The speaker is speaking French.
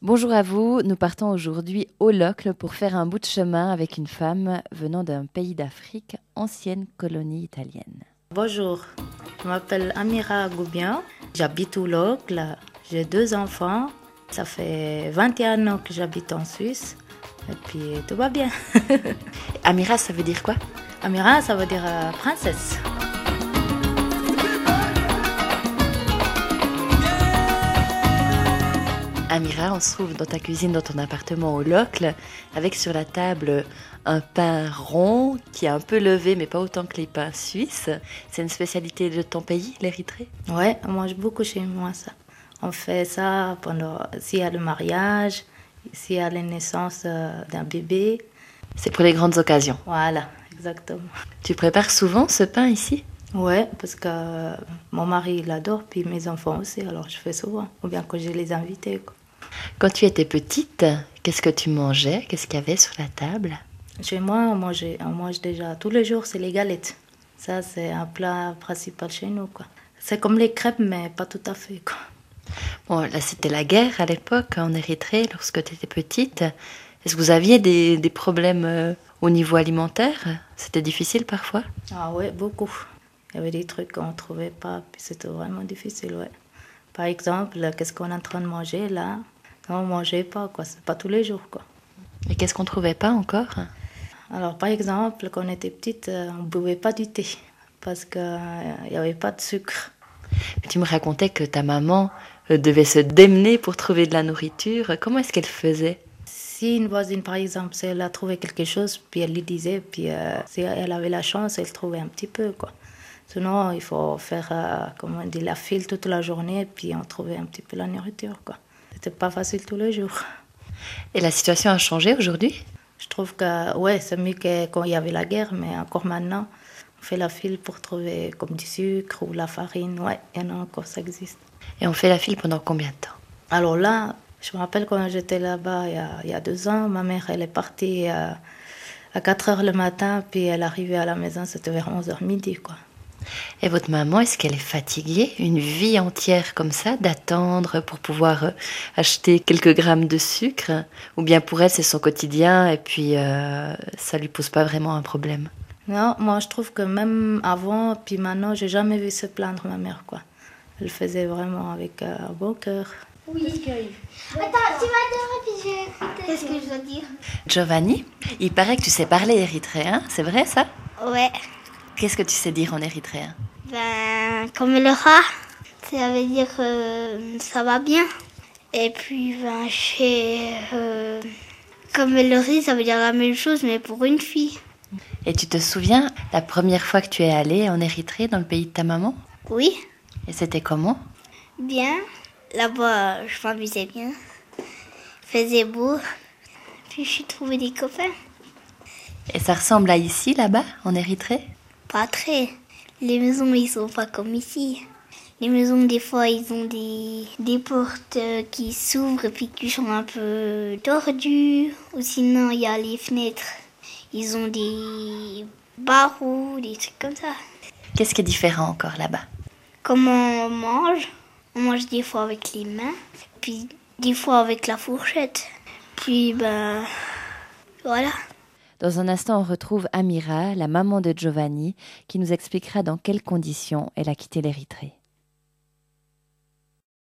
Bonjour à vous, nous partons aujourd'hui au Locle pour faire un bout de chemin avec une femme venant d'un pays d'Afrique, ancienne colonie italienne. Bonjour, je m'appelle Amira Goubian, j'habite au Locle, j'ai 2 enfants, ça fait 21 ans que j'habite en Suisse et puis tout va bien. Amira, ça veut dire quoi? Amira, ça veut dire princesse. Amira, on se trouve dans ta cuisine, dans ton appartement au Locle, avec sur la table un pain rond qui est un peu levé, mais pas autant que les pains suisses. C'est une spécialité de ton pays, l'Érythrée? Ouais, on mange beaucoup chez moi ça. On fait ça s'il y a le mariage, s'il y a la naissance d'un bébé. C'est pour les grandes occasions. Voilà, exactement. Tu prépares souvent ce pain ici? Ouais, parce que mon mari il adore, puis mes enfants aussi, alors je fais souvent, ou bien que j'ai les invités, quoi. Quand tu étais petite, qu'est-ce que tu mangeais? Qu'est-ce qu'il y avait sur la table? Chez moi, on mange déjà tous les jours, c'est les galettes. Ça, c'est un plat principal chez nous, quoi. C'est comme les crêpes, mais pas tout à fait, quoi. Bon, là, c'était la guerre à l'époque, en Érythrée, lorsque tu étais petite. Est-ce que vous aviez des problèmes au niveau alimentaire? C'était difficile parfois? Ah ouais, beaucoup. Il y avait des trucs qu'on ne trouvait pas, puis c'était vraiment difficile, ouais. Par exemple, qu'est-ce qu'on est en train de manger, là? Non, on ne mangeait pas, quoi. C'est pas tous les jours, quoi. Et qu'est-ce qu'on ne trouvait pas encore? Alors, par exemple, quand on était petite, on ne buvait pas du thé, parce qu'il n'y avait pas de sucre. Tu me racontais que ta maman devait se démener pour trouver de la nourriture. Comment est-ce qu'elle faisait? Si une voisine, par exemple, si elle a trouvé quelque chose, puis elle lui disait, puis si elle avait la chance, elle trouvait un petit peu, quoi. Sinon, il faut faire, comment on dit, la file toute la journée, puis on trouvait un petit peu la nourriture, quoi. C'était pas facile tous les jours. Et la situation a changé aujourd'hui? Je trouve que, ouais, c'est mieux que quand il y avait la guerre, mais encore maintenant, on fait la file pour trouver comme du sucre ou la farine. Ouais, il y en a encore, ça existe. Et on fait la file pendant combien de temps? Alors là, je me rappelle quand j'étais là-bas il y a 2 ans, ma mère, elle est partie à 4 heures le matin, puis elle arrivait à la maison, c'était vers 11 heures midi, quoi. Et votre maman, est-ce qu'elle est fatiguée? Une vie entière comme ça, d'attendre pour pouvoir acheter quelques grammes de sucre? Ou bien pour elle, c'est son quotidien et puis ça lui pose pas vraiment un problème? Non, moi je trouve que même avant, puis maintenant, j'ai jamais vu se plaindre ma mère, quoi. Elle faisait vraiment avec un bon cœur. Oui. Attends, tu vas dehors et puis je vais écouter. Qu'est-ce que je dois dire? Giovanni, il paraît que tu sais parler érythréen, c'est vrai ça? Ouais. Qu'est-ce que tu sais dire en érythréen? Ben, comme le rat, ça veut dire ça va bien. Et puis, ben, comme le riz, ça veut dire la même chose, mais pour une fille. Et tu te souviens la première fois que tu es allée en Érythrée, dans le pays de ta maman? Oui, Et c'était comment? bien. Là-bas, je m'amusais bien. Il faisait beau. Puis, je suis trouvé des copains. Et ça ressemble à ici, là-bas, en Érythrée? Pas très. Les maisons, ils sont pas comme ici. Les maisons, des fois, ils ont des portes qui s'ouvrent et puis qui sont un peu tordues. Ou sinon, il y a les fenêtres. Ils ont des barreaux, des trucs comme ça. Qu'est-ce qui est différent encore là-bas? Comment on mange des fois avec les mains, puis des fois avec la fourchette. Puis, ben, voilà. Dans un instant, on retrouve Amira, la maman de Giovanni, qui nous expliquera dans quelles conditions elle a quitté l'Érythrée.